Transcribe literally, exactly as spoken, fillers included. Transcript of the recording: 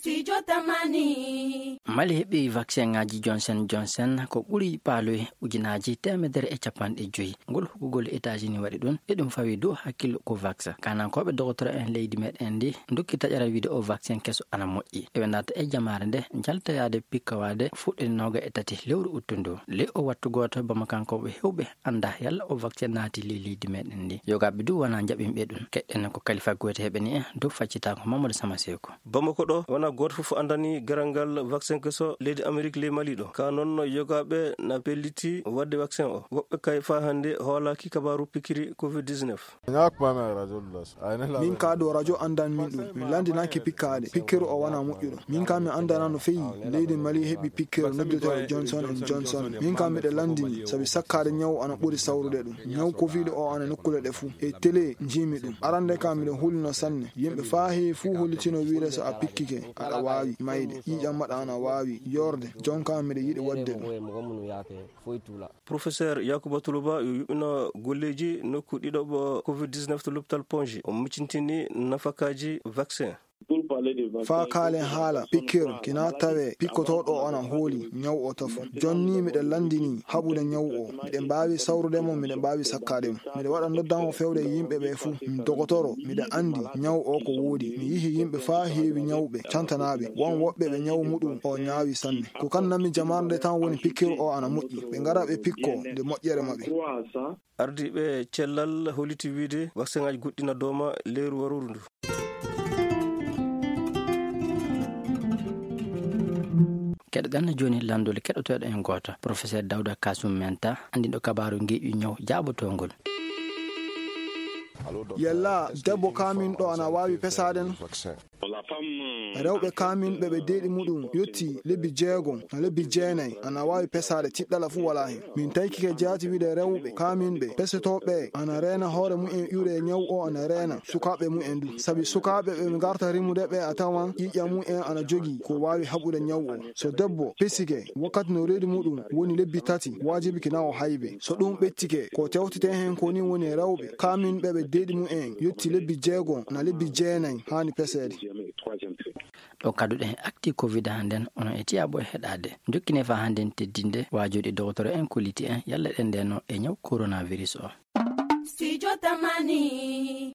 Studio Tamani. Mali heɓi vaccin ngaji Johnson Johnson ko ɓuri paaloy ujinaji temedere e capanɗe joyi ngol hukugol États-Unis waɗi ɗum e ɗum fawi dow hakkillo ko vaccin kanankoɓe docteur en leydi meɗen ndi dokki taƴara wiide o vaccin keso ana moƴƴi eɓe nata e jamare nde jaltayade pikkawade fuɗɗe noga e tati lewru uttundo le o wattu goto bama kankoɓe hewɓe anda yalla o vaccin naati le leydi meɗen ndi yogaɓe du wana jaɓimɓe ɗum keɗɗen ko kalifa goto heɓe ni en dow faccitako Mamadou Samaseko bamako ɗo wona goto fof andani garangal vaccin keso leydi Amérique le Mali ɗo ka noon yogaɓe na pelliti wadde vaccin o woɓɓe kay fa hande hoolaki kabaru pikiri covid dix-neuf. min ka ɗo radio andan min ɗum min landinaki pikkade pikkiru o wona moƴƴuɗo min ka mi andana no feyi leydi Mali heɓi pikkiru noddeteɗo Johnson and Johnson min ka miɗe landini saabi sakkade ñaw ana ɓuuri sawrude ɗum ñaw covid o ana nokkule ɗe fuu e télé jimi ɗum arande ka miɗe hulno sanne yimɓe fa heewi fuu hollitino wiide so a pikkike aɗa wawi mayde ƴiƴam maɗa ana wawi yorde jonka miɗe yiɗi wadde ɗum. Professeur Yakuba Tuluba yo yuɓino golleji nokku ɗiɗoɓo covid dix-neuf to l'hôpital Ponji o muccintini nafakaji vaccin. fa kaalen haala pikkir kina tawe pikkotoɗo ona hooli ñaw o tof jonni miɗen landini haɓude ñaw o miɗen mbawi sawrude mo miɗen mbawi sakkade mo miɗen waɗa noddanmo fewde yimɓe ɓe fuu mi dogotoro miɗen andi ñaw o ko woodi mi yihi yimɓe fa heewi ñawɓe cantanaɓe won woɓɓe ɓe ñaw muɗum o ñaawi sanne ko kannami jamarde tan woni pikkir o ana moƴƴi ɓe ngara ɓe pikko nde moƴƴere maɓɓe. ardiɓe cellal holiti wiide vaccin ngaji goɗɗina dowma leyru waruru ndu. keɗoɗen joni landole keɗotoɗo en goto professeur Dawda Kasum Menta andiɗo kabaru ngeƴu ñaw jaabotongol. yalla debbo kamin ɗo ana wawi pesaden rewɓe kamin ɓe ɓe deeɗi muɗum yetti lebbi jeegom no lebbi jeenayyi ana wawi pesade tiɗɗala fu wala hen min taykike jaati wiide rewɓe kamin ɓe pesetoɓe ana reena hoore mumen ƴuure ñaw o ana reena sukaɓe mumen du saabi sukaɓe ɓe garta rimude ɓe a tawan ƴiƴam mumen ana jogui ko wawi haɓude ñaw o so debbo pesike wakkati no reedi muɗum woni lebbi tati wajibi kina o haybe so ɗum ɓettike ko tewtete hen koni woni rewɓe kamin ɓe ɓe deeɗi mumen yetti lebbi jeegom na lebbi jeenayyi hani pesede. ɗo kaduɗen acti covid handen ono e tiyaɓo e heɗade jokkine fa handen teddinde wajoɗi docteur en koliti en yalla ɗen ndeno e ñaw coronavirus o. Studio Tamani.